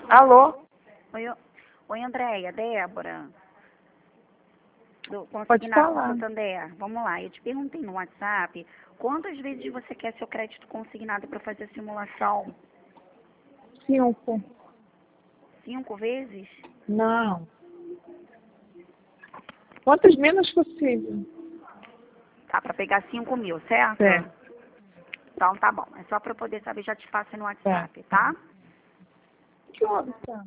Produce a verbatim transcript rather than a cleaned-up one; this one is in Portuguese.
Alô? Oi, ô- oi Andréia, Débora, do Pode Consignado falar. Santander. Vamos lá, eu te perguntei no WhatsApp quantas vezes você quer seu crédito consignado para fazer a simulação? Cinco. Cinco vezes? Não. Quantas menos possível. Tá, para pegar cinco mil, certo? Certo. Então tá bom, é só para eu poder saber, já te passo no WhatsApp, tá? Que horas são?